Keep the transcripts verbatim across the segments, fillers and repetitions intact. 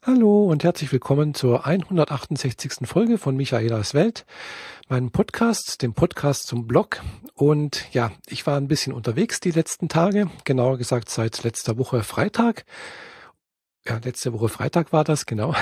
Hallo und herzlich willkommen zur hundertachtundsechzigsten Folge von Michaelas Welt, meinem Podcast, dem Podcast zum Blog. Und ja, ich war ein bisschen unterwegs die letzten Tage, genauer gesagt seit letzter Woche Freitag. Ja, letzte Woche Freitag war das, genau.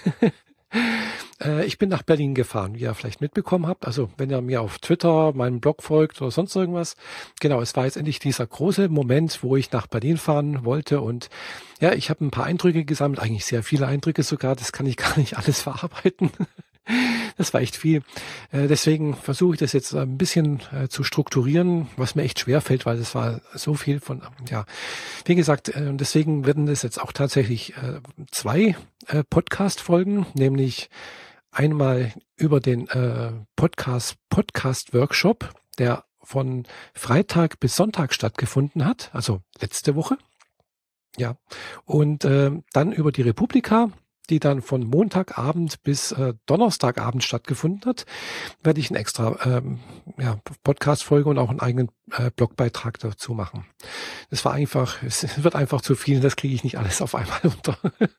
äh, ich bin nach Berlin gefahren, wie ihr vielleicht mitbekommen habt. Also wenn ihr mir auf Twitter, meinem Blog folgt oder sonst irgendwas. Genau, es war jetzt endlich dieser große Moment, wo ich nach Berlin fahren wollte. Und ja, ich habe ein paar Eindrücke gesammelt, eigentlich sehr viele Eindrücke sogar. Das kann ich gar nicht alles verarbeiten. Das war echt viel. Äh, deswegen versuche ich das jetzt ein bisschen äh, zu strukturieren, was mir echt schwer fällt, weil es war so viel von, ja, wie gesagt, äh, und deswegen werden es jetzt auch tatsächlich äh, zwei äh, Podcast-Folgen, nämlich einmal über den äh, Podcast Podcast Workshop, der von Freitag bis Sonntag stattgefunden hat, also letzte Woche. Ja, und äh, dann über die Republika, die dann von Montagabend bis äh, Donnerstagabend stattgefunden hat, werde ich eine extra ähm, ja, Podcast-Folge und auch einen eigenen äh, Blogbeitrag dazu machen. Das war einfach, es wird einfach zu viel, das kriege ich nicht alles auf einmal unter.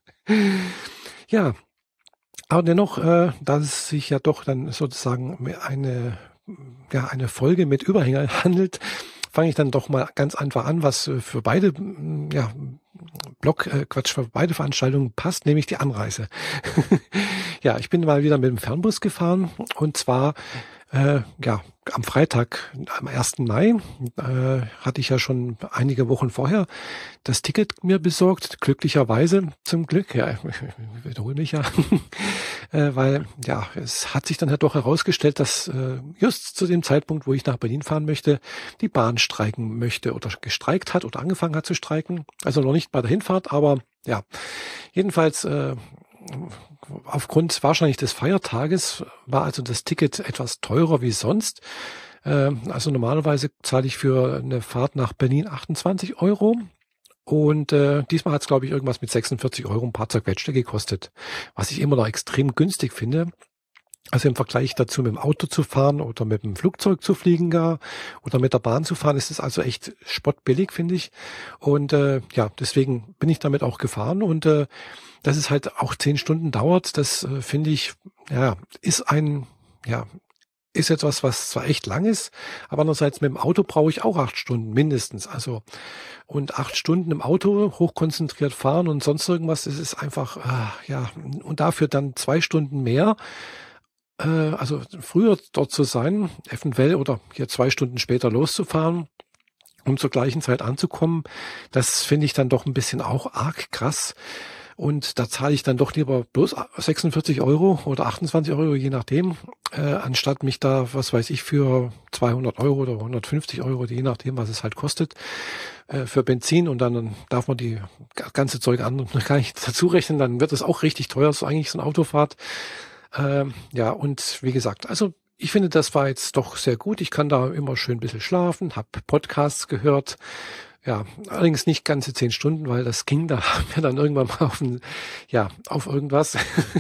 Ja, aber dennoch, äh, da es sich ja doch dann sozusagen eine, ja, eine Folge mit Überhänger handelt, fange ich dann doch mal ganz einfach an, was für beide, ja, Blog, äh, Quatsch, für beide Veranstaltungen passt, nämlich die Anreise. Ja, ich bin mal wieder mit dem Fernbus gefahren und zwar, äh, ja, am Freitag, am ersten Mai, äh, hatte ich ja schon einige Wochen vorher das Ticket mir besorgt, glücklicherweise zum Glück, ja, ich wiederhole mich ja, äh, weil, ja, es hat sich dann halt doch herausgestellt, dass äh, just zu dem Zeitpunkt, wo ich nach Berlin fahren möchte, die Bahn streiken möchte oder gestreikt hat oder angefangen hat zu streiken, also noch nicht bei der Hinfahrt, aber ja, jedenfalls äh, aufgrund wahrscheinlich des Feiertages war also das Ticket etwas teurer wie sonst. Äh, also normalerweise zahle ich für eine Fahrt nach Berlin achtundzwanzig Euro. Und äh, diesmal hat es, glaube ich, irgendwas mit sechsundvierzig Euro ein paar zerquetschte gekostet, was ich immer noch extrem günstig finde. Also im Vergleich dazu, mit dem Auto zu fahren oder mit dem Flugzeug zu fliegen gar oder mit der Bahn zu fahren, ist es also echt spottbillig, finde ich. Und äh, ja, deswegen bin ich damit auch gefahren. Und äh, dass es halt auch zehn Stunden dauert, das äh, finde ich, ja, ist ein, ja, ist etwas, was zwar echt lang ist, aber andererseits mit dem Auto brauche ich auch acht Stunden mindestens. Also und acht Stunden im Auto hochkonzentriert fahren und sonst irgendwas, das ist einfach, äh, ja, und dafür dann zwei Stunden mehr. Also früher dort zu sein, eventuell oder hier zwei Stunden später loszufahren, um zur gleichen Zeit anzukommen, das finde ich dann doch ein bisschen auch arg krass. Und da zahle ich dann doch lieber bloß sechsundvierzig Euro oder achtundzwanzig Euro, je nachdem, äh, anstatt mich da, was weiß ich, für zweihundert Euro oder hundertfünfzig Euro, je nachdem, was es halt kostet, äh, für Benzin. Und dann darf man die ganze Zeug an und gar nicht dazu rechnen, dann wird es auch richtig teuer, so eigentlich so eine Autofahrt. Ähm, ja, und wie gesagt, also ich finde, das war jetzt doch sehr gut. Ich kann da immer schön ein bisschen schlafen, habe Podcasts gehört. Ja, allerdings nicht ganze zehn Stunden, weil das ging da mir dann irgendwann mal auf ein, ja, auf irgendwas.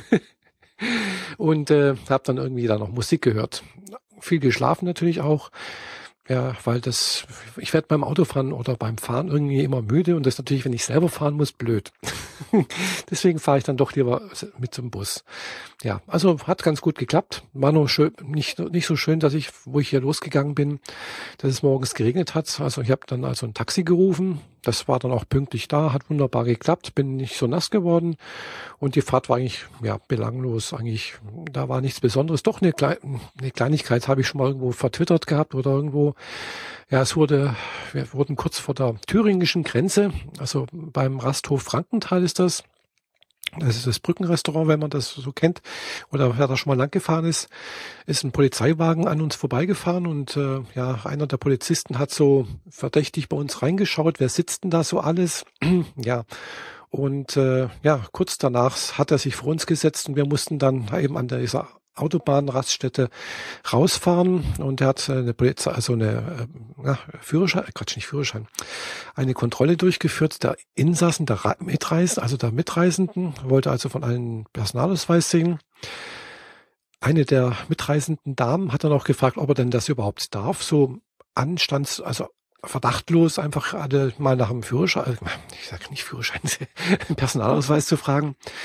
Und äh, habe dann irgendwie da noch Musik gehört. Viel geschlafen natürlich auch. Ja, weil das, ich werde beim Autofahren oder beim Fahren irgendwie immer müde und das ist natürlich, wenn ich selber fahren muss, blöd. Deswegen fahre ich dann doch lieber mit zum Bus. Ja, also hat ganz gut geklappt. War nur schön, nicht, nicht so schön, dass ich, wo ich hier losgegangen bin, dass es morgens geregnet hat. Also ich habe dann also ein Taxi gerufen. Das war dann auch pünktlich da, hat wunderbar geklappt, bin nicht so nass geworden und die Fahrt war eigentlich ja belanglos. Eigentlich, da war nichts Besonderes. Doch eine, Kle- eine Kleinigkeit habe ich schon mal irgendwo vertwittert gehabt oder irgendwo. Ja, es wurde, wir wurden kurz vor der thüringischen Grenze, also beim Rasthof Frankenthal ist das. Das ist das Brückenrestaurant, wenn man das so kennt oder wer da schon mal lang gefahren ist, ist ein Polizeiwagen an uns vorbeigefahren und äh, ja, einer der Polizisten hat so verdächtig bei uns reingeschaut, wer sitzt denn da so alles? Ja, und äh, ja, kurz danach hat er sich vor uns gesetzt und wir mussten dann eben an dieser Autobahnraststätte rausfahren und er hat eine Polizei, also eine äh, ja, Führerschein, Quatsch, nicht Führerschein, eine Kontrolle durchgeführt der Insassen, der Ra- Mitreisenden, also der Mitreisenden, wollte also von allen Personalausweis sehen. Eine der mitreisenden Damen hat dann auch gefragt, ob er denn das überhaupt darf, so anstands, also verdachtlos einfach alle mal nach dem Führerschein, ich sag nicht Führerschein, Personalausweis zu fragen.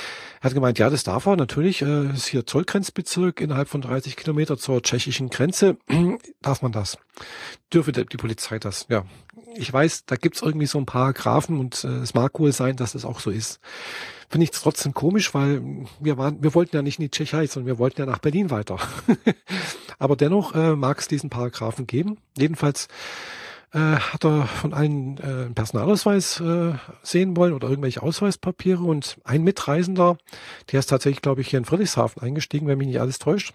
Er hat gemeint, ja, das darf er natürlich, äh, ist hier Zollgrenzbezirk, innerhalb von dreißig Kilometer zur tschechischen Grenze, darf man das. Dürfe die, die Polizei das, ja. Ich weiß, da gibt's irgendwie so ein paar Paragraphen und äh, es mag wohl sein, dass das auch so ist. Finde ich trotzdem komisch, weil wir waren, wir wollten ja nicht in die Tschechei, sondern wir wollten ja nach Berlin weiter. Aber dennoch äh, mag es diesen Paragraphen geben. Jedenfalls äh, hat er von allen äh, einen Personalausweis äh, sehen wollen oder irgendwelche Ausweispapiere und ein Mitreisender, der ist tatsächlich, glaube ich, hier in Friedrichshafen eingestiegen, wenn mich nicht alles täuscht.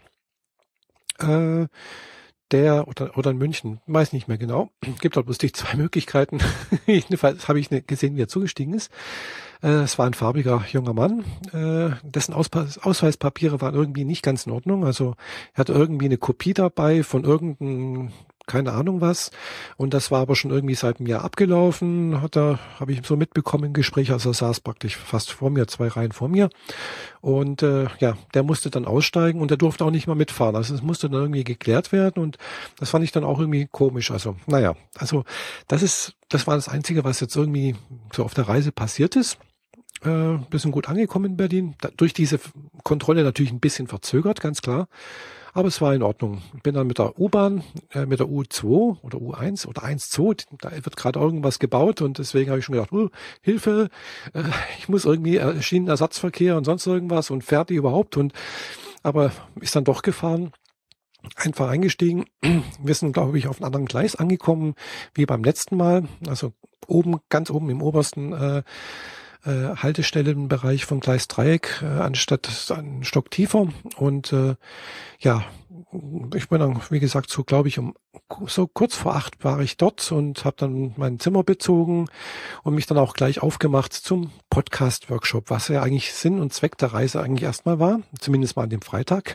Äh, der oder oder in München, weiß nicht mehr genau. Gibt halt bloß die zwei Möglichkeiten. Jedenfalls habe ich gesehen, wie er zugestiegen ist. Äh, es war ein farbiger junger Mann, äh, dessen Auspa- Ausweispapiere waren irgendwie nicht ganz in Ordnung. Also er hatte irgendwie eine Kopie dabei von irgendeinem, keine Ahnung was. Und das war aber schon irgendwie seit einem Jahr abgelaufen. Hat er, habe ich so mitbekommen im Gespräch. Also er saß praktisch fast vor mir, zwei Reihen vor mir. Und äh, ja, der musste dann aussteigen und der durfte auch nicht mal mitfahren. Also es musste dann irgendwie geklärt werden und das fand ich dann auch irgendwie komisch. Also naja, also das ist, das war das Einzige, was jetzt irgendwie so auf der Reise passiert ist. Äh, bisschen gut angekommen in Berlin. Da, durch diese Kontrolle natürlich ein bisschen verzögert, ganz klar. Aber es war in Ordnung. Bin dann mit der U-Bahn, äh, mit der U zwei oder U eins oder eins zwei, da wird gerade irgendwas gebaut und deswegen habe ich schon gedacht, oh, Hilfe, äh, ich muss irgendwie äh, Schienenersatzverkehr und sonst irgendwas und fährt die überhaupt und aber ist dann doch gefahren. Einfach eingestiegen. Wir sind, glaube ich, auf einem anderen Gleis angekommen wie beim letzten Mal. Also oben, ganz oben im obersten äh, äh, Haltestellenbereich von Gleis Dreieck, äh, anstatt einen Stock tiefer. Und äh, ja, ich bin dann, wie gesagt, so glaube ich, um so kurz vor acht war ich dort und habe dann mein Zimmer bezogen und mich dann auch gleich aufgemacht zum Podcast-Workshop, was ja eigentlich Sinn und Zweck der Reise eigentlich erstmal war, zumindest mal an dem Freitag.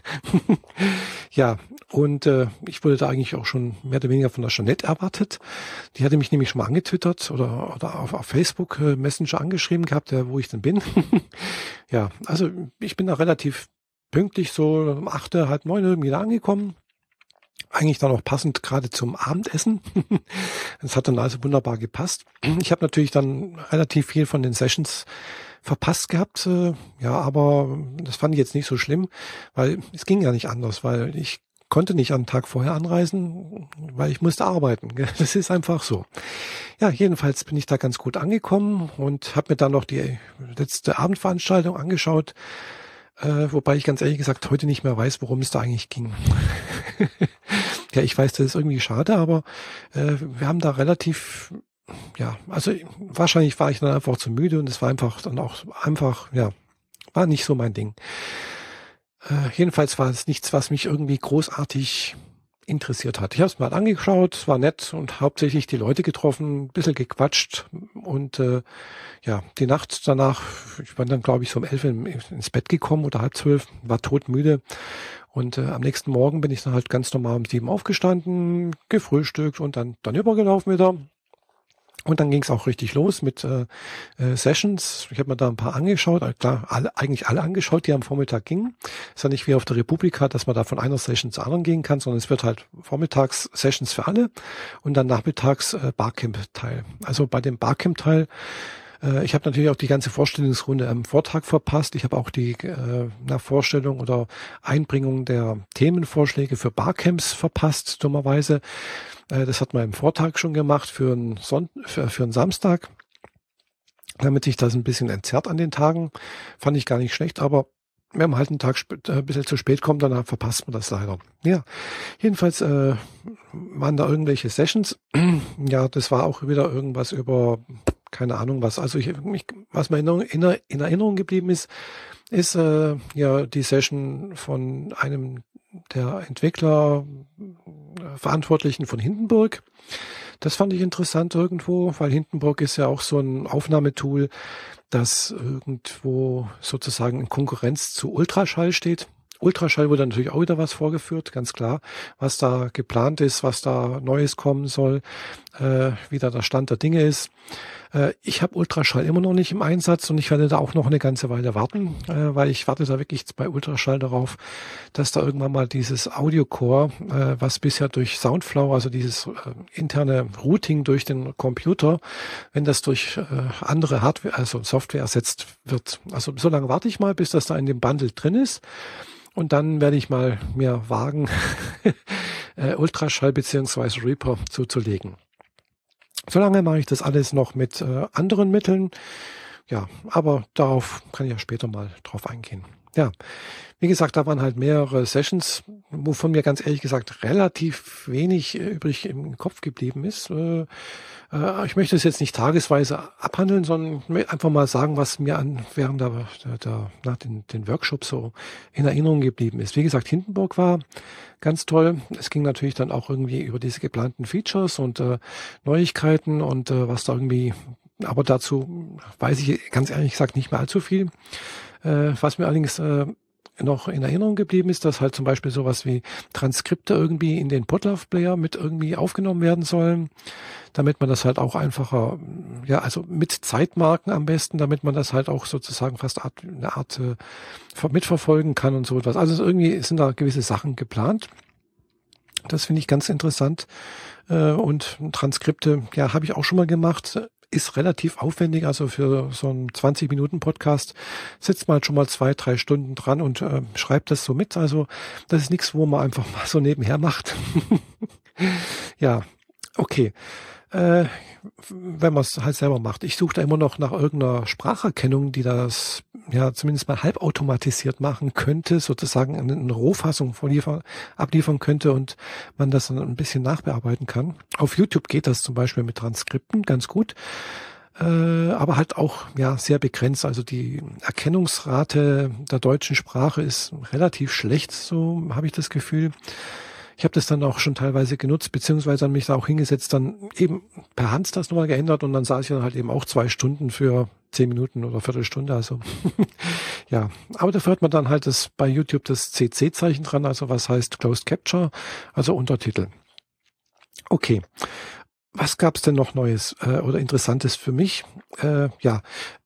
Ja, und äh, ich wurde da eigentlich auch schon mehr oder weniger von der Jeanette erwartet. Die hatte mich nämlich schon mal angetwittert oder, oder auf, auf Facebook äh, Messenger angeschrieben gehabt, äh, wo ich denn bin. Ja, also ich bin da relativ pünktlich so um acht, halb neun irgendwie da angekommen. Eigentlich dann auch passend gerade zum Abendessen. Das hat dann also wunderbar gepasst. Ich habe natürlich dann relativ viel von den Sessions verpasst gehabt. Äh, ja, aber das fand ich jetzt nicht so schlimm, weil es ging ja nicht anders, weil ich konnte nicht am Tag vorher anreisen, weil ich musste arbeiten. Das ist einfach so. Ja, jedenfalls bin ich da ganz gut angekommen und habe mir dann noch die letzte Abendveranstaltung angeschaut. Äh, wobei ich ganz ehrlich gesagt heute nicht mehr weiß, worum es da eigentlich ging. Ja, ich weiß, das ist irgendwie schade, aber äh, wir haben da relativ, ja, also wahrscheinlich war ich dann einfach zu müde und es war einfach dann auch einfach, ja, war nicht so mein Ding. Äh, jedenfalls war es nichts, was mich irgendwie großartig interessiert hat. Ich habe es mal angeschaut, war nett und hauptsächlich die Leute getroffen, ein bisschen gequatscht und äh, ja, die Nacht danach, ich bin dann glaube ich so um elf in, ins Bett gekommen oder halb zwölf, war todmüde und äh, am nächsten Morgen bin ich dann halt ganz normal um sieben aufgestanden, gefrühstückt und dann dann übergelaufen wieder. Und dann ging es auch richtig los mit äh, äh, Sessions. Ich habe mir da ein paar angeschaut, also klar, alle, eigentlich alle angeschaut, die am Vormittag gingen. Ist ja nicht wie auf der Republika, dass man da von einer Session zur anderen gehen kann, sondern es wird halt vormittags Sessions für alle und dann nachmittags äh, Barcamp-Teil. Also bei dem Barcamp-Teil, äh, ich habe natürlich auch die ganze Vorstellungsrunde am Vortag verpasst. Ich habe auch die äh, na, Vorstellung oder Einbringung der Themenvorschläge für Barcamps verpasst, dummerweise. Das hat man im Vortag schon gemacht für einen, Son- für, für einen Samstag, damit sich das ein bisschen entzerrt an den Tagen. Fand ich gar nicht schlecht, aber wenn man halt einen Tag sp- äh, ein bisschen zu spät kommt, dann verpasst man das leider. Ja, jedenfalls äh, waren da irgendwelche Sessions. Ja, das war auch wieder irgendwas über, keine Ahnung was. Also ich, ich, was mir in, in, in Erinnerung geblieben ist, ist äh, ja die Session von einem der Entwickler äh, Verantwortlichen von Hindenburg. Das fand ich interessant irgendwo, weil Hindenburg ist ja auch so ein Aufnahmetool, das irgendwo sozusagen in Konkurrenz zu Ultraschall steht. Ultraschall wurde natürlich auch wieder was vorgeführt, ganz klar, was da geplant ist, was da Neues kommen soll. äh, wie da der Stand der Dinge ist. Äh, ich habe Ultraschall immer noch nicht im Einsatz und ich werde da auch noch eine ganze Weile warten, äh, weil ich warte da wirklich bei Ultraschall darauf, dass da irgendwann mal dieses Audio-Core, äh, was bisher durch Soundflow, also dieses äh, interne Routing durch den Computer, wenn das durch äh, andere Hardware, also Software ersetzt wird. Also so lange warte ich mal, bis das da in dem Bundle drin ist. Und dann werde ich mal mir wagen, äh, Ultraschall beziehungsweise Reaper zuzulegen. Solange mache ich das alles noch mit äh, anderen Mitteln. Ja, aber darauf kann ich ja später mal drauf eingehen. Ja, wie gesagt, da waren halt mehrere Sessions, wovon mir ganz ehrlich gesagt relativ wenig äh, übrig im Kopf geblieben ist. Äh, äh, ich möchte es jetzt nicht tagesweise abhandeln, sondern einfach mal sagen, was mir an während der, der, der nach den, den Workshops so in Erinnerung geblieben ist. Wie gesagt, Hindenburg war ganz toll. Es ging natürlich dann auch irgendwie über diese geplanten Features und äh, Neuigkeiten und äh, was da irgendwie, aber dazu weiß ich ganz ehrlich gesagt nicht mehr allzu viel. Äh, was mir allerdings äh, noch in Erinnerung geblieben ist, dass halt zum Beispiel sowas wie Transkripte irgendwie in den Podlove-Player mit irgendwie aufgenommen werden sollen, damit man das halt auch einfacher, ja, also mit Zeitmarken am besten, damit man das halt auch sozusagen fast Art, eine Art äh, mitverfolgen kann und so etwas. Also irgendwie sind da gewisse Sachen geplant. Das finde ich ganz interessant. Äh, und Transkripte, ja, habe ich auch schon mal gemacht. Ist relativ aufwendig, also für so einen zwanzig-Minuten-Podcast sitzt man halt schon mal zwei, drei Stunden dran und äh, schreibt das so mit. Also das ist nichts, wo man einfach mal so nebenher macht. Ja, okay. Äh, wenn man es halt selber macht. Ich suche da immer noch nach irgendeiner Spracherkennung, die das ja zumindest mal halbautomatisiert machen könnte, sozusagen eine, eine Rohfassung vorliefern, abliefern könnte und man das dann ein bisschen nachbearbeiten kann. Auf YouTube geht das zum Beispiel mit Transkripten ganz gut, äh, aber halt auch ja sehr begrenzt. Also die Erkennungsrate der deutschen Sprache ist relativ schlecht, so habe ich das Gefühl. Ich habe das dann auch schon teilweise genutzt, beziehungsweise dann mich da auch hingesetzt, dann eben per Hand das nochmal geändert und dann saß ich dann halt eben auch zwei Stunden für zehn Minuten oder Viertelstunde. Also ja, aber dafür hat man dann halt das bei YouTube das C C-Zeichen dran, also was heißt Closed Capture, also Untertitel. Okay, was gab's denn noch Neues äh, oder Interessantes für mich? Äh, ja,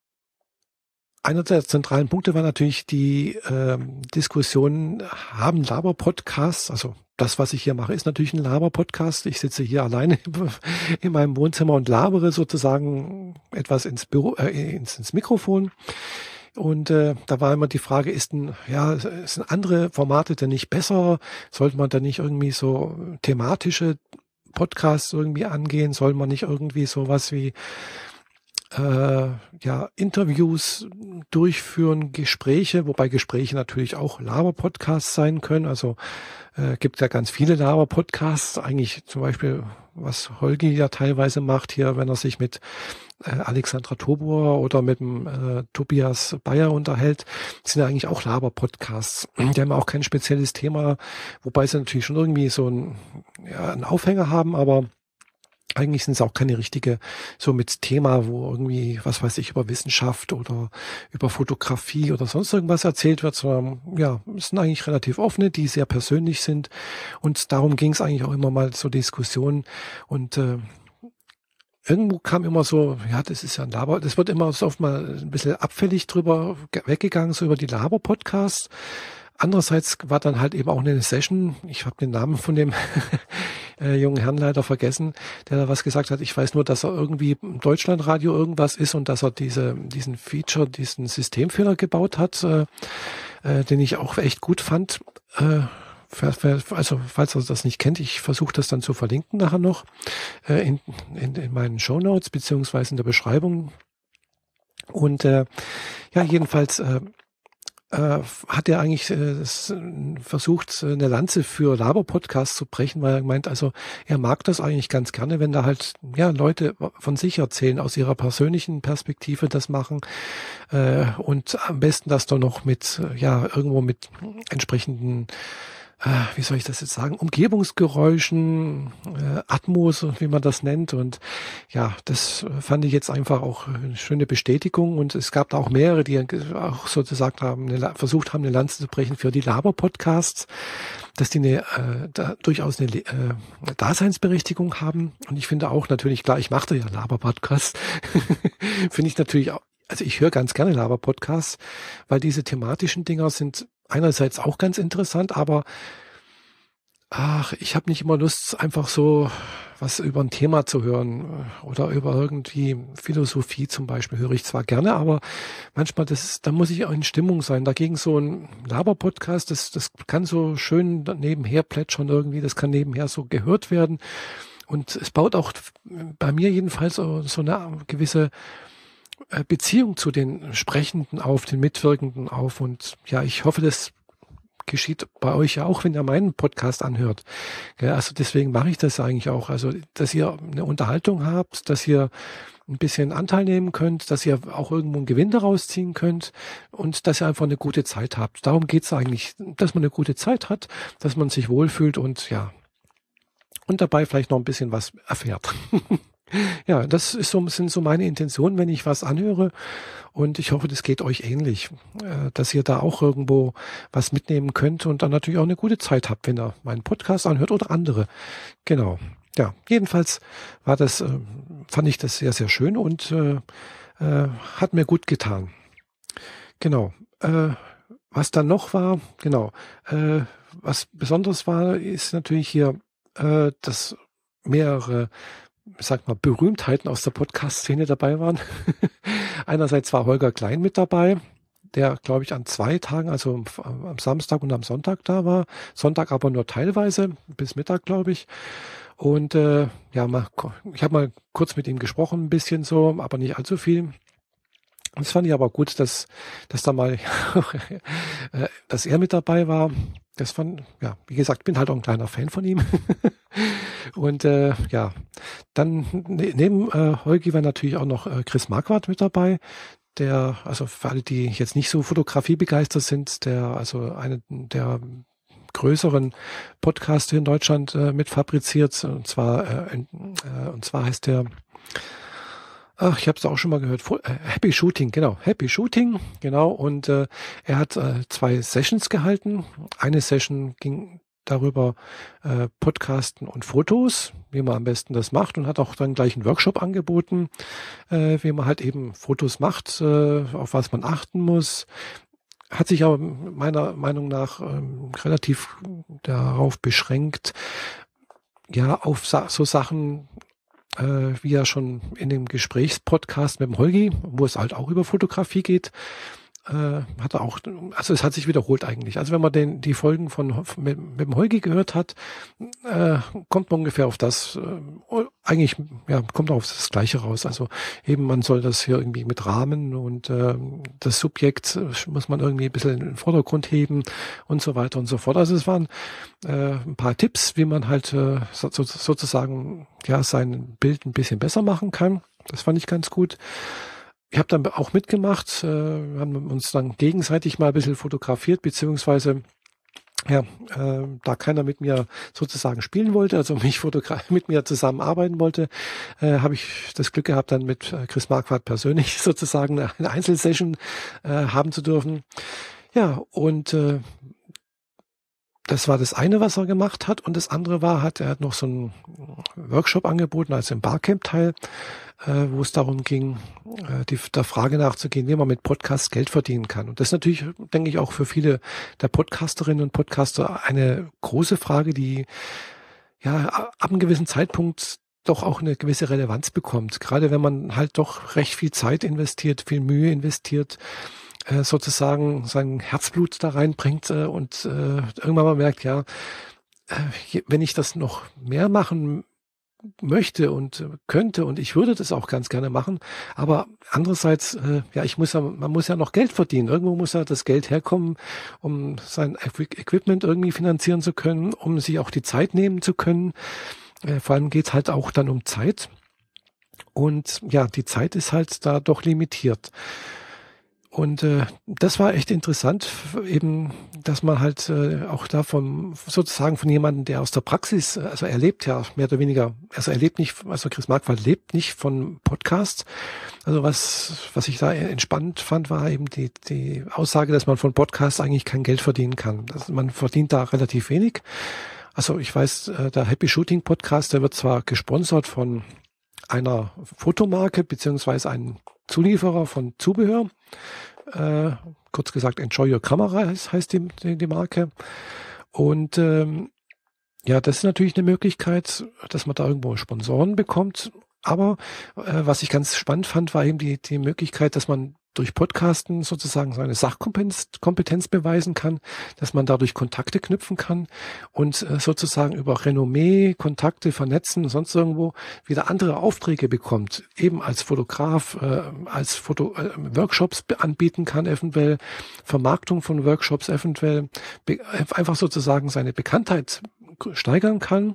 einer der zentralen Punkte war natürlich die ähm, Diskussion, haben Laber-Podcasts, also das, was ich hier mache, ist natürlich ein Laber-Podcast. Ich sitze hier alleine in meinem Wohnzimmer und labere sozusagen etwas ins Büro, äh, ins, ins Mikrofon. Und äh, da war immer die Frage, ist ein, ja, sind andere Formate denn nicht besser? Sollte man da nicht irgendwie so thematische Podcasts irgendwie angehen? Soll man nicht irgendwie sowas wie äh, ja, Interviews durchführen, Gespräche, wobei Gespräche natürlich auch Laber-Podcasts sein können. Also äh, gibt ja ganz viele Laber-Podcasts, eigentlich zum Beispiel, was Holgi ja teilweise macht hier, wenn er sich mit äh, Alexandra Tobor oder mit dem äh, Tobias Bayer unterhält, sind ja eigentlich auch Laber-Podcasts. Die haben auch kein spezielles Thema, wobei sie natürlich schon irgendwie so ein, ja, einen Aufhänger haben, aber eigentlich sind es auch keine richtige, so mit Thema, wo irgendwie, was weiß ich, über Wissenschaft oder über Fotografie oder sonst irgendwas erzählt wird, sondern ja, es sind eigentlich relativ offene, die sehr persönlich sind und darum ging es eigentlich auch immer mal zur Diskussion und äh, irgendwo kam immer so, ja, das ist ja ein Laber, das wird immer so oft mal ein bisschen abfällig drüber weggegangen, so über die Laber-Podcasts. Andererseits war dann halt eben auch eine Session, ich habe den Namen von dem äh, jungen Herrn leider vergessen, der da was gesagt hat. Ich weiß nur, dass er irgendwie im Deutschlandradio irgendwas ist und dass er diese diesen Feature, diesen Systemfehler gebaut hat, äh, äh, den ich auch echt gut fand. Äh, also falls ihr das nicht kennt, ich versuche das dann zu verlinken nachher noch äh, in, in, in meinen Shownotes beziehungsweise in der Beschreibung. Und äh, ja, jedenfalls äh, äh, hat er eigentlich äh, versucht, eine Lanze für Laber-Podcasts zu brechen, weil er meint, also er mag das eigentlich ganz gerne, wenn da halt ja Leute von sich erzählen, aus ihrer persönlichen Perspektive das machen äh, und am besten das dann noch mit, ja, irgendwo mit entsprechenden äh, wie soll ich das jetzt sagen, Umgebungsgeräuschen, äh, Atmos, wie man das nennt. Und ja, das fand ich jetzt einfach auch eine schöne Bestätigung. Und es gab da auch mehrere, die auch sozusagen haben, eine, versucht haben, eine Lanze zu brechen für die Laber-Podcasts, dass die eine, äh, da durchaus eine, äh, eine Daseinsberechtigung haben. Und ich finde auch natürlich, klar, ich machte ja Laber-Podcasts, finde ich natürlich auch, also ich höre ganz gerne Laber-Podcasts, weil diese thematischen Dinger sind einerseits auch ganz interessant, aber ach, ich habe nicht immer Lust, einfach so was über ein Thema zu hören oder über irgendwie Philosophie zum Beispiel höre ich zwar gerne, aber manchmal, das, da muss ich auch in Stimmung sein. Dagegen so ein Laber-Podcast, das, das kann so schön nebenher plätschern irgendwie, das kann nebenher so gehört werden und es baut auch bei mir jedenfalls so, so eine gewisse Beziehung zu den Sprechenden auf, den Mitwirkenden auf. Und ja, ich hoffe, das geschieht bei euch ja auch, wenn ihr meinen Podcast anhört. Ja, also deswegen mache ich das eigentlich auch. Also, dass ihr eine Unterhaltung habt, dass ihr ein bisschen Anteil nehmen könnt, dass ihr auch irgendwo einen Gewinn daraus ziehen könnt und dass ihr einfach eine gute Zeit habt. Darum geht's eigentlich, dass man eine gute Zeit hat, dass man sich wohlfühlt und ja, und dabei vielleicht noch ein bisschen was erfährt. Ja, das ist so, sind so meine Intentionen, wenn ich was anhöre. Und ich hoffe, das geht euch ähnlich, äh, dass ihr da auch irgendwo was mitnehmen könnt und dann natürlich auch eine gute Zeit habt, wenn ihr meinen Podcast anhört oder andere. Genau. Ja, jedenfalls war das, äh, fand ich das sehr, sehr schön und äh, äh, hat mir gut getan. Genau. Äh, was dann noch war, genau, äh, was Besonderes war, ist natürlich hier, äh, dass mehrere, sag mal, Berühmtheiten aus der Podcast-Szene dabei waren. Einerseits war Holger Klein mit dabei, der, glaube ich, an zwei Tagen, also am, am Samstag und am Sonntag da war. Sonntag aber nur teilweise, bis Mittag, glaube ich. Und äh, ja, mal, ich habe mal kurz mit ihm gesprochen, ein bisschen so, aber nicht allzu viel. Das fand ich aber gut, dass, dass da mal, dass er mit dabei war. Das fand, ja, wie gesagt, bin halt auch ein kleiner Fan von ihm. Und äh, ja, dann ne, neben äh, Holgi war natürlich auch noch äh, Chris Marquardt mit dabei, der, also für alle, die jetzt nicht so Fotografie begeistert sind, der, also eine der größeren Podcasts in Deutschland äh, mit fabriziert. Und zwar, äh, äh, und zwar heißt der, ach, ich habe es auch schon mal gehört. Happy Shooting, genau. Happy Shooting, genau. Und äh, er hat äh, zwei Sessions gehalten. Eine Session ging darüber äh, Podcasten und Fotos, wie man am besten das macht, und hat auch dann gleich einen Workshop angeboten, äh, wie man halt eben Fotos macht, äh, auf was man achten muss. Hat sich aber meiner Meinung nach ähm, relativ darauf beschränkt, ja, auf sa- so Sachen, äh, wie ja schon in dem Gesprächspodcast mit dem Holgi, wo es halt auch über Fotografie geht, äh, hat er auch, also es hat sich wiederholt eigentlich. Also wenn man den die Folgen von mit, mit dem Holgi gehört hat, äh, kommt man ungefähr auf das, äh, eigentlich, ja, kommt auf das Gleiche raus. Also eben, man soll das hier irgendwie mit Rahmen und äh, das Subjekt muss man irgendwie ein bisschen in den Vordergrund heben und so weiter und so fort. Also es waren äh, ein paar Tipps, wie man halt äh, so, sozusagen ja sein Bild ein bisschen besser machen kann. Das fand ich ganz gut. Ich habe dann auch mitgemacht, äh, haben uns dann gegenseitig mal ein bisschen fotografiert, beziehungsweise ja, äh, da keiner mit mir sozusagen spielen wollte, also mich fotogra- mit mir zusammenarbeiten wollte, äh, habe ich das Glück gehabt, dann mit äh, Chris Marquardt persönlich sozusagen eine Einzelsession äh, haben zu dürfen. Ja, und äh, das war das eine, was er gemacht hat. Und das andere war, hat er hat noch so einen Workshop angeboten, also im Barcamp-Teil, äh, wo es darum ging, äh, die, der Frage nachzugehen, wie man mit Podcasts Geld verdienen kann. Und das ist natürlich, denke ich, auch für viele der Podcasterinnen und Podcaster eine große Frage, die ja ab einem gewissen Zeitpunkt doch auch eine gewisse Relevanz bekommt. Gerade wenn man halt doch recht viel Zeit investiert, viel Mühe investiert, äh, sozusagen sein Herzblut da reinbringt äh, und äh, irgendwann mal merkt, ja, äh, wenn ich das noch mehr machen möchte und äh, könnte und ich würde das auch ganz gerne machen, aber andererseits, äh, ja, ich muss ja, man muss ja noch Geld verdienen. Irgendwo muss ja das Geld herkommen, um sein Equ- Equipment irgendwie finanzieren zu können, um sich auch die Zeit nehmen zu können. Äh, vor allem geht's halt auch dann um Zeit. Und ja, die Zeit ist halt da doch limitiert. Und äh, das war echt interessant, f- eben, dass man halt äh, auch da vom sozusagen von jemandem, der aus der Praxis, äh, also er lebt ja mehr oder weniger, also er lebt nicht, also Chris Marquardt lebt nicht von Podcasts. Also was was ich da entspannt fand, war eben die die Aussage, dass man von Podcasts eigentlich kein Geld verdienen kann. Also man verdient da relativ wenig. Also ich weiß, äh, der Happy Shooting Podcast, der wird zwar gesponsert von einer Fotomarke beziehungsweise einem Zulieferer von Zubehör. Äh, kurz gesagt, Enjoy Your Camera heißt, heißt die, die, die Marke. Und ähm, ja, das ist natürlich eine Möglichkeit, dass man da irgendwo Sponsoren bekommt. Aber äh, was ich ganz spannend fand, war eben die, die Möglichkeit, dass man durch Podcasten sozusagen seine Sachkompetenz Kompetenz beweisen kann, dass man dadurch Kontakte knüpfen kann und äh, sozusagen über Renommee, Kontakte vernetzen, sonst irgendwo wieder andere Aufträge bekommt, eben als Fotograf, äh, als Foto, äh, Workshops anbieten kann, eventuell Vermarktung von Workshops, eventuell be- einfach sozusagen seine Bekanntheit steigern kann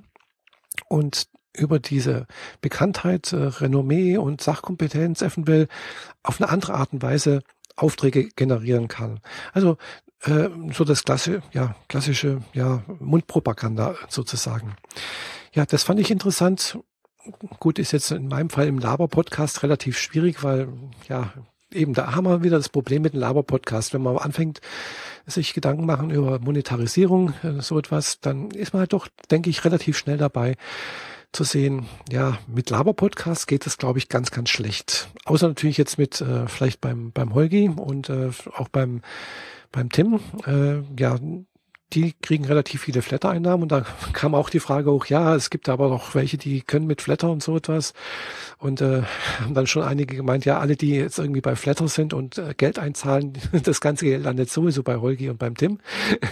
und über diese Bekanntheit, äh, Renommee und Sachkompetenz eventuell auf eine andere Art und Weise Aufträge generieren kann. Also äh, so das klassische, ja, klassische, ja, Mundpropaganda sozusagen. Ja, das fand ich interessant. Gut, ist jetzt in meinem Fall im Laber-Podcast relativ schwierig, weil, ja, eben, da haben wir wieder das Problem mit dem Laber-Podcast. Wenn man anfängt, sich Gedanken machen über Monetarisierung, äh, so etwas, dann ist man halt doch, denke ich, relativ schnell dabei zu sehen, ja, mit Laber-Podcast geht das, glaube ich, ganz, ganz schlecht. Außer natürlich jetzt mit, äh, vielleicht beim, beim Holgi und äh, auch beim, beim Tim, äh, ja, die kriegen relativ viele Flatter-Einnahmen und da kam auch die Frage hoch, ja, es gibt aber noch welche, die können mit Flatter und so etwas und äh, haben dann schon einige gemeint, ja, alle, die jetzt irgendwie bei Flatter sind und äh, Geld einzahlen, das ganze Geld landet sowieso bei Holgi und beim Tim.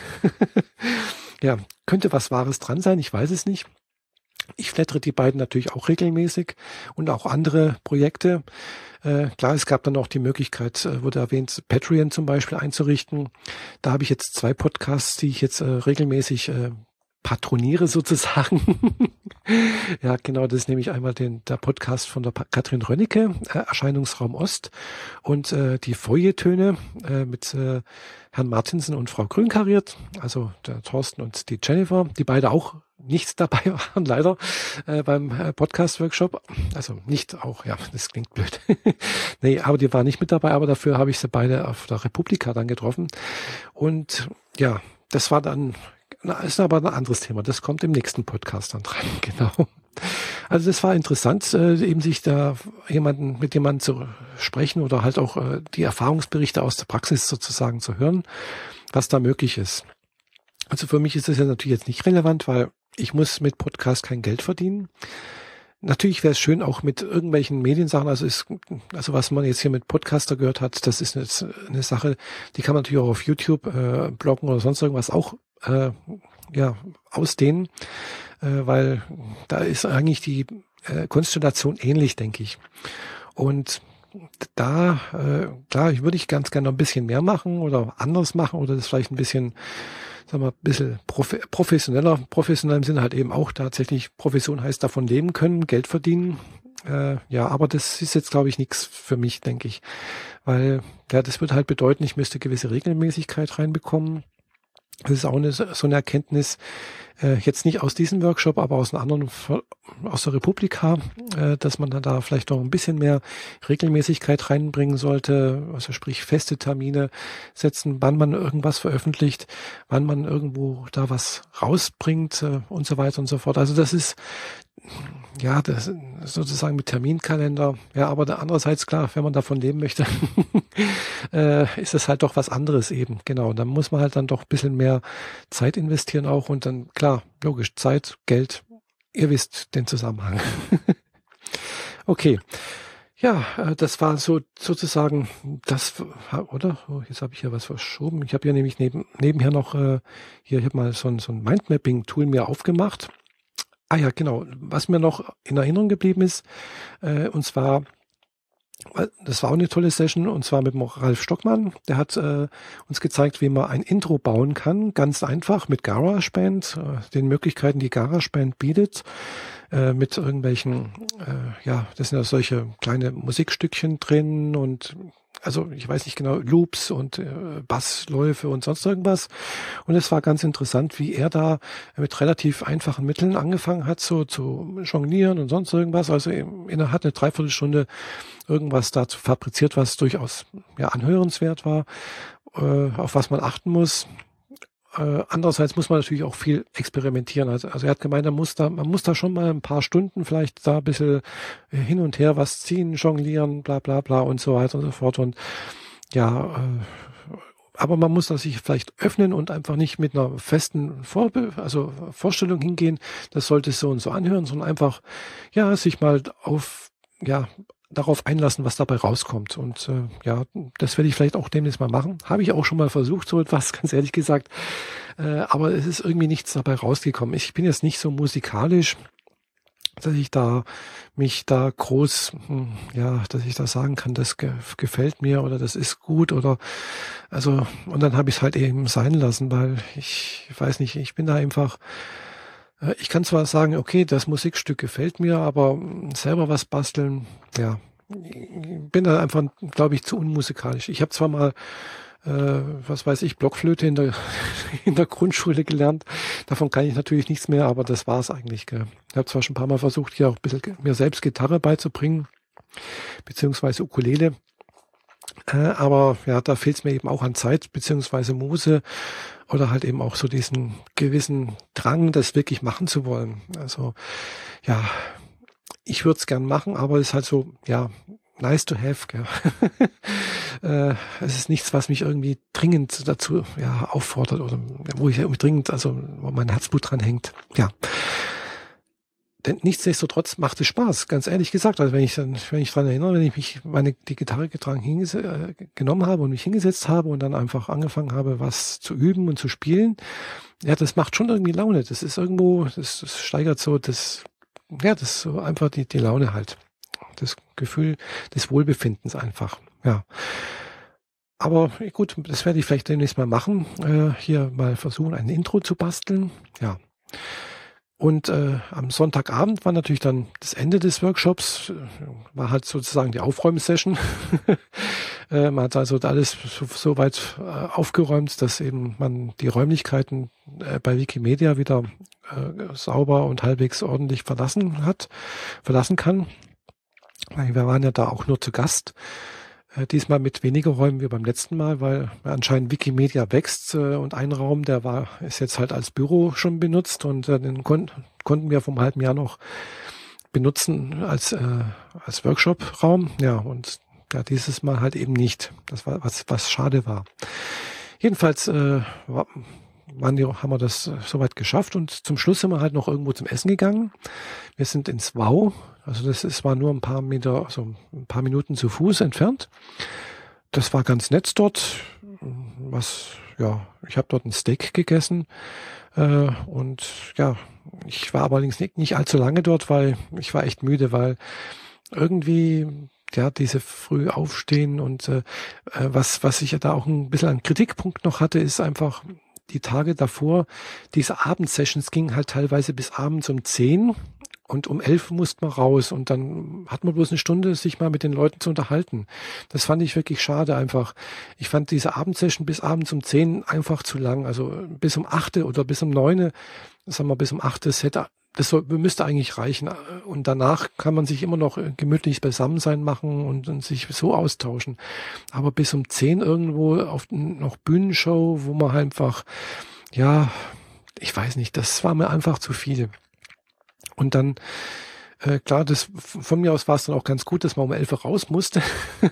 Ja, könnte was Wahres dran sein, ich weiß es nicht. Ich flattere die beiden natürlich auch regelmäßig und auch andere Projekte. Äh, klar, es gab dann auch die Möglichkeit, äh, wurde erwähnt, Patreon zum Beispiel einzurichten. Da habe ich jetzt zwei Podcasts, die ich jetzt äh, regelmäßig äh, patroniere sozusagen. Ja, genau, das ist nämlich einmal den, der Podcast von der pa Katrin Rönnecke, äh, Erscheinungsraum Ost und äh, die Feuilletöne äh, mit äh, Herrn Martinsen und Frau Grünkariert, also der Thorsten und die Jennifer, die beide auch nicht dabei waren, leider, äh, beim äh, Podcast-Workshop. Also nicht auch, ja, das klingt blöd. Nee, aber die waren nicht mit dabei, aber dafür habe ich sie beide auf der Republika dann getroffen. Und ja, das war dann, na, ist aber ein anderes Thema. Das kommt im nächsten Podcast dann dran, genau. Also das war interessant, äh, eben sich da jemanden, mit jemandem zu sprechen oder halt auch äh, die Erfahrungsberichte aus der Praxis sozusagen zu hören, was da möglich ist. Also für mich ist das ja natürlich jetzt nicht relevant, weil ich muss mit Podcast kein Geld verdienen. Natürlich wäre es schön auch mit irgendwelchen Mediensachen, also ist, also was man jetzt hier mit Podcaster gehört hat, das ist jetzt eine Sache, die kann man natürlich auch auf YouTube äh, bloggen oder sonst irgendwas auch äh, ja ausdehnen, äh, weil da ist eigentlich die äh, Konstellation ähnlich, denke ich. Und da, äh, klar, ich würde ich ganz gerne noch ein bisschen mehr machen oder anders machen oder das vielleicht ein bisschen, sagen wir, ein bisschen prof professioneller. Professionell im Sinne halt eben auch tatsächlich, Profession heißt davon leben können, Geld verdienen. Äh, ja, aber das ist jetzt, glaube ich, nichts für mich, denke ich. Weil, ja, das würde halt bedeuten, ich müsste gewisse Regelmäßigkeit reinbekommen. Das ist auch eine, so eine Erkenntnis, äh, jetzt nicht aus diesem Workshop, aber aus einem anderen, aus der Republika, äh, dass man dann da vielleicht noch ein bisschen mehr Regelmäßigkeit reinbringen sollte, also sprich feste Termine setzen, wann man irgendwas veröffentlicht, wann man irgendwo da was rausbringt äh, und so weiter und so fort. Also das ist ja, das sozusagen mit Terminkalender. Ja, aber da andererseits klar, wenn man davon leben möchte, äh, ist es halt doch was anderes eben. Genau, dann muss man halt dann doch ein bisschen mehr Zeit investieren auch und dann, klar, logisch, Zeit, Geld, ihr wisst den Zusammenhang. Okay, ja, äh, das war so sozusagen das, oder? Oh, jetzt habe ich hier was verschoben. Ich habe hier nämlich neben, nebenher noch, äh, hier, ich habe mal so ein, so ein Mindmapping-Tool mir aufgemacht. Ah ja, genau. Was mir noch in Erinnerung geblieben ist, äh, und zwar, das war auch eine tolle Session, und zwar mit dem Ralf Stockmann. Der hat äh, uns gezeigt, wie man ein Intro bauen kann, ganz einfach mit GarageBand, äh, den Möglichkeiten, die GarageBand bietet, äh, mit irgendwelchen, äh, ja, das sind ja solche kleine Musikstückchen drin und also ich weiß nicht genau, Loops und äh, Bassläufe und sonst irgendwas. Und es war ganz interessant, wie er da mit relativ einfachen Mitteln angefangen hat, so zu jonglieren und sonst irgendwas. Also innerhalb einer Dreiviertelstunde irgendwas dazu fabriziert, was durchaus ja anhörenswert war, äh, auf was man achten muss. Äh, andererseits muss man natürlich auch viel experimentieren. Also, also er hat gemeint, man muss da, man muss da schon mal ein paar Stunden vielleicht da ein bisschen hin und her was ziehen, jonglieren, bla bla bla und so weiter und so fort. Und ja, äh, aber man muss da sich vielleicht öffnen und einfach nicht mit einer festen Vorbe also Vorstellung hingehen, das sollte es so und so anhören, sondern einfach ja sich mal auf ja darauf einlassen, was dabei rauskommt. Und äh, ja, das werde ich vielleicht auch demnächst mal machen. Habe ich auch schon mal versucht, so etwas, ganz ehrlich gesagt. Äh, aber es ist irgendwie nichts dabei rausgekommen. Ich bin jetzt nicht so musikalisch, dass ich da mich da groß, hm, ja, dass ich da sagen kann, das ge gefällt mir oder das ist gut oder also und dann habe ich es halt eben sein lassen, weil ich weiß nicht, ich bin da einfach ich kann zwar sagen, okay, das Musikstück gefällt mir, aber selber was basteln, ja, ich bin da einfach, glaube ich, zu unmusikalisch. Ich habe zwar mal, äh, was weiß ich, Blockflöte in der, in der Grundschule gelernt. Davon kann ich natürlich nichts mehr, aber das war's eigentlich. Gell. Ich habe zwar schon ein paar Mal versucht, hier auch ein bisschen mir selbst Gitarre beizubringen, beziehungsweise Ukulele. Äh, aber ja, da fehlt es mir eben auch an Zeit, beziehungsweise Muse oder halt eben auch so diesen gewissen Drang, das wirklich machen zu wollen. Also ja, ich würde es gern machen, aber es ist halt so, ja, nice to have. Gell? äh, es ist nichts, was mich irgendwie dringend dazu ja, auffordert oder wo ich irgendwie dringend, also wo mein Herzblut dran hängt. Ja. Denn nichtsdestotrotz macht es Spaß, ganz ehrlich gesagt. Also wenn ich dann, wenn ich dran erinnere, wenn ich mich meine die Gitarre getragen hingese- äh, genommen habe und mich hingesetzt habe und dann einfach angefangen habe, was zu üben und zu spielen, ja, das macht schon irgendwie Laune. Das ist irgendwo, das, das steigert so das, ja, das ist so einfach die, die Laune halt. Das Gefühl des Wohlbefindens einfach, ja. Aber gut, das werde ich vielleicht demnächst mal machen. Äh, hier mal versuchen, ein Intro zu basteln, ja. Und äh, am Sonntagabend war natürlich dann das Ende des Workshops, war halt sozusagen die Aufräumsession. äh, man hat also alles so, so weit äh, aufgeräumt, dass eben man die Räumlichkeiten äh, bei Wikimedia wieder äh, sauber und halbwegs ordentlich verlassen hat, verlassen kann. Weil wir waren ja da auch nur zu Gast. Äh, diesmal mit weniger Räumen wie beim letzten Mal, weil anscheinend Wikimedia wächst äh, und ein Raum, der war, ist jetzt halt als Büro schon benutzt und äh, den kon konnten wir vom halben Jahr noch benutzen als, äh, als Workshop-Raum. Ja, und ja, dieses Mal halt eben nicht. Das war, was, was schade war. Jedenfalls äh, war, waren die, haben wir das äh, soweit geschafft und zum Schluss sind wir halt noch irgendwo zum Essen gegangen. Wir sind ins Wau. Also das ist, war nur ein paar Meter, also ein paar Minuten zu Fuß entfernt. Das war ganz nett dort. Was, ja, ich habe dort ein Steak gegessen. Äh, und ja, ich war allerdings nicht, nicht allzu lange dort, weil ich war echt müde, weil irgendwie, ja, diese früh aufstehen und äh, was, was ich ja da auch ein bisschen an Kritikpunkt noch hatte, ist einfach die Tage davor, diese Abendsessions gingen halt teilweise bis abends um zehn. Und um elf musste man raus und dann hat man bloß eine Stunde, sich mal mit den Leuten zu unterhalten. Das fand ich wirklich schade einfach. Ich fand diese Abendsession bis abends um zehn einfach zu lang. Also bis um acht oder bis um neun, sagen wir bis um acht, das hätte, das soll, müsste eigentlich reichen. Und danach kann man sich immer noch gemütlich Beisammensein machen und, und sich so austauschen. Aber bis um zehn irgendwo auf noch Bühnenshow, wo man einfach, ja, ich weiß nicht, das war mir einfach zu viel. Und dann, äh, klar, das von mir aus war es dann auch ganz gut, dass man um elf Uhr raus musste.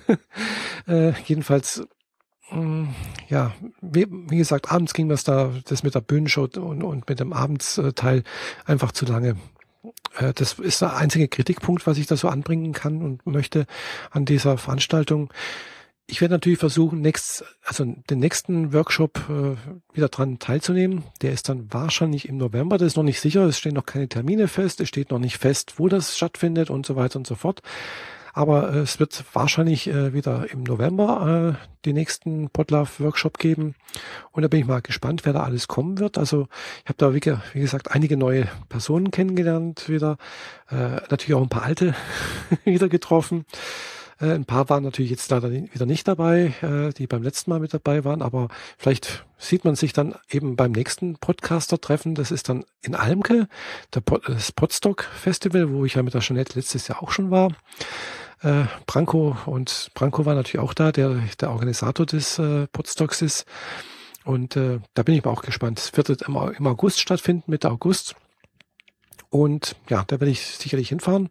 äh, jedenfalls, mh, ja, wie, wie gesagt, abends ging das da, das mit der Bühnenshow und, und mit dem Abendsteil einfach zu lange. Äh, das ist der einzige Kritikpunkt, was ich da so anbringen kann und möchte an dieser Veranstaltung. Ich werde natürlich versuchen, nächst, also den nächsten Workshop äh, wieder dran teilzunehmen. Der ist dann wahrscheinlich im November. Das ist noch nicht sicher. Es stehen noch keine Termine fest. Es steht noch nicht fest, wo das stattfindet und so weiter und so fort. Aber äh, es wird wahrscheinlich äh, wieder im November äh, den nächsten Podlove-Workshop geben. Und da bin ich mal gespannt, wer da alles kommen wird. Also ich habe da, wie, wie gesagt, einige neue Personen kennengelernt wieder. Äh, natürlich auch ein paar alte wieder getroffen. Äh, ein paar waren natürlich jetzt leider wieder nicht dabei, äh, die beim letzten Mal mit dabei waren, aber vielleicht sieht man sich dann eben beim nächsten Podcaster-Treffen. Das ist dann in Almke, der Pod, das Podstock Festival, wo ich ja mit der Jeanette letztes Jahr auch schon war. Äh, Branko und Branko war natürlich auch da, der der Organisator des äh, Podstocks ist. Und äh, da bin ich mal auch gespannt. Es wird im, im August stattfinden, Mitte August. Und ja, da werde ich sicherlich hinfahren.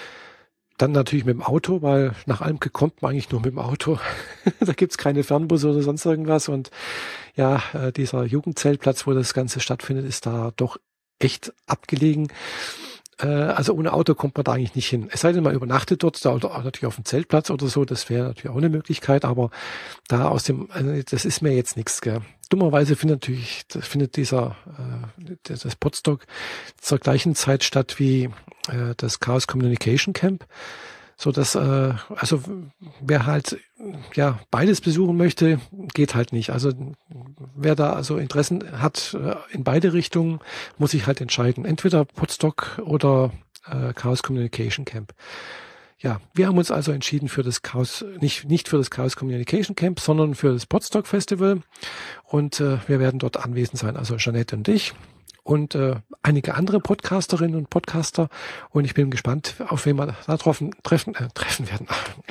Dann natürlich mit dem Auto, weil nach Almke kommt man eigentlich nur mit dem Auto. Da gibt's keine Fernbusse oder sonst irgendwas. Und ja, äh, dieser Jugendzeltplatz, wo das Ganze stattfindet, ist da doch echt abgelegen. Äh, also ohne Auto kommt man da eigentlich nicht hin. Es sei denn, man übernachtet dort, da oder natürlich auf dem Zeltplatz oder so. Das wäre natürlich auch eine Möglichkeit. Aber da aus dem, also das ist mir jetzt nichts, gell. Dummerweise findet natürlich, das findet dieser, äh, das Podstock zur gleichen Zeit statt wie äh, das Chaos Communication Camp, so dass äh, also wer halt ja beides besuchen möchte, geht halt nicht. Also wer da also Interessen hat äh, in beide Richtungen, muss sich halt entscheiden. Entweder Podstock oder äh, Chaos Communication Camp. Ja, wir haben uns also entschieden für das Chaos, nicht, nicht für das Chaos Communication Camp, sondern für das Podstock Festival. Und äh, wir werden dort anwesend sein, also Jeanette und ich und äh, einige andere Podcasterinnen und Podcaster. Und ich bin gespannt, auf wen wir da treffen, treffen, äh, treffen werden.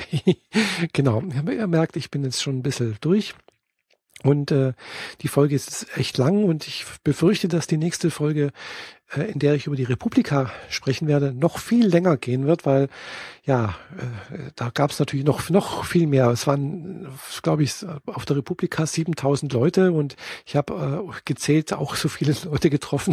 Genau, ihr merkt, ich bin jetzt schon ein bisschen durch. Und äh, die Folge ist echt lang und ich befürchte, dass die nächste Folge, äh, in der ich über die Republika sprechen werde, noch viel länger gehen wird, weil ja, äh, da gab es natürlich noch noch viel mehr. Es waren, glaube ich, auf der Republika siebentausend Leute und ich habe äh, gezählt auch so viele Leute getroffen.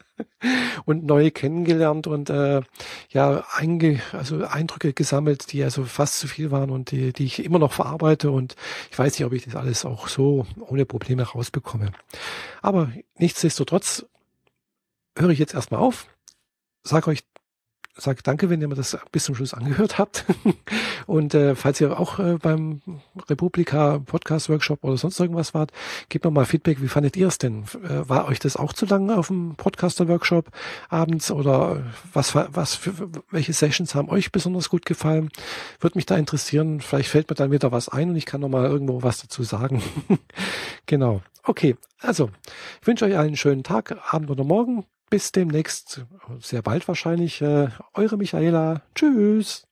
Und neue kennengelernt und äh, ja einge, also Eindrücke gesammelt, die also fast zu viel waren und die, die ich immer noch verarbeite und ich weiß nicht, ob ich das alles auch so ohne Probleme rausbekomme. Aber nichtsdestotrotz höre ich jetzt erstmal auf, sage euch Sag danke, wenn ihr mir das bis zum Schluss angehört habt. Und äh, falls ihr auch äh, beim Republika Podcast Workshop oder sonst irgendwas wart, gebt mir mal Feedback. Wie fandet ihr es denn? Äh, war euch das auch zu lang auf dem Podcaster Workshop abends oder was was für welche Sessions haben euch besonders gut gefallen? Würde mich da interessieren. Vielleicht fällt mir dann wieder was ein und ich kann noch mal irgendwo was dazu sagen. Genau. Okay. Also ich wünsche euch einen schönen Tag, Abend oder Morgen. Bis demnächst, sehr bald wahrscheinlich. Äh, eure Michaela. Tschüss.